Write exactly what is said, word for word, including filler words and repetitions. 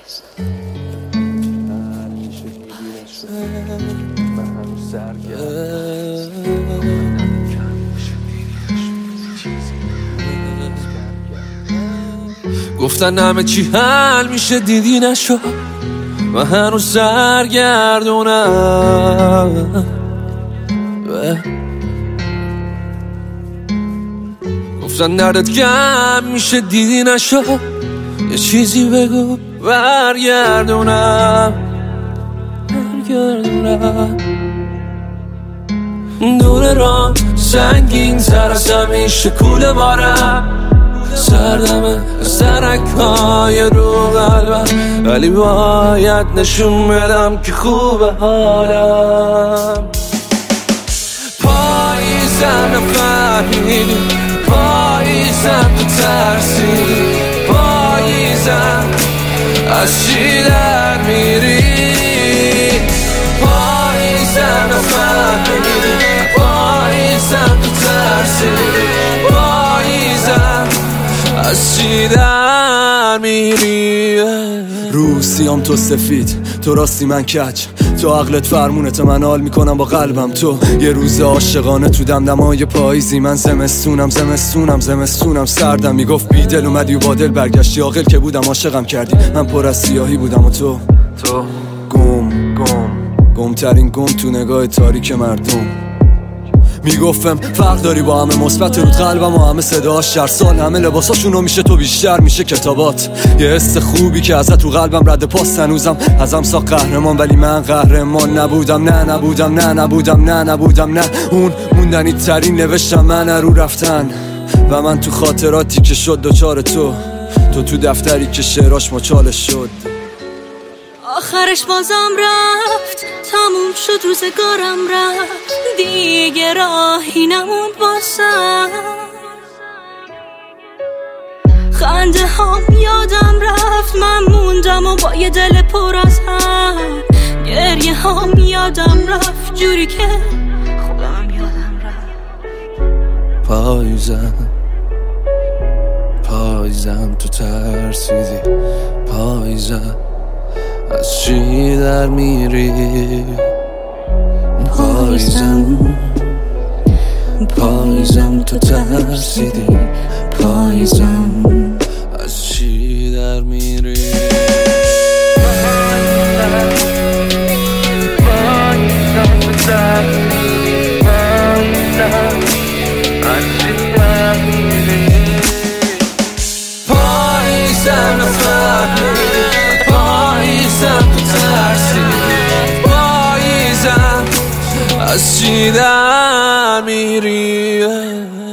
گفتن همه چی حل میشه دیدی نشد و هنوز سرگردونم. گفتن دردت کم میشه دیدی نشد یه چیزی بگو برگردونم برگردونم. دور راه سنگین تر از همیشه کوله بارم سردمه سرک‌های رو قلبم ولی باید نشون بدم که خوبه حالم. پاییزم نفهمیدی پاییزم تو ترسیدی پاییزم از چی در میری پاییزم نفهمیدی پاییزم تو ترسیدی پاییزم از چی در میری. روسیام تو سفید تو راستی من کج تو عقلت فرمونت من حال میکنم با قلبم. تو یه روز عاشقانه تو دمدمای پاییزی من زمستونم زمستونم زمستونم سردم میگفت بیدل اومدی و با دل برگشتی عاقل که بودم عاشقم کردی من پر از سیاهی بودم و تو تو گم گم گم ترین گم تو نگاه تاریک مردم. میگفتم فرق داری با همه مثبت رود قلبم و همه صداش شهر سال همه لباساشونو میشه تو بیشتر میشه کتابات. یه حس خوبی که ازت تو قلبم رد پاس هنوزم ازم ساخت قهرمان ولی من قهرمان نبودم نه نبودم نه نبودم نه نبودم نه اون موندنی ترین نوشتم من رو رفتن و من تو خاطراتی که شد دوچار تو تو تو دفتری که شعراش مچاله شد. آخرش بازم رفت تموم شد روزگارم رفت دیگه راهی نموند واسم. خنده هم یادم رفت من موندم و با یه دل پر از هم. گریه هم یادم رفت جوری که خودم یادم رفت. پاییزم پاییزم تو ترسیدی پاییزم از چی در میری پاییزم پاییزم تو ترسیدی پاییزم از چی در میری پاییزم پاییزم تو ترسیدی پاییزم از چی در میری پاییزم نفهمیدی پاییزم تو ترسیدی پاییزم از چی در میری.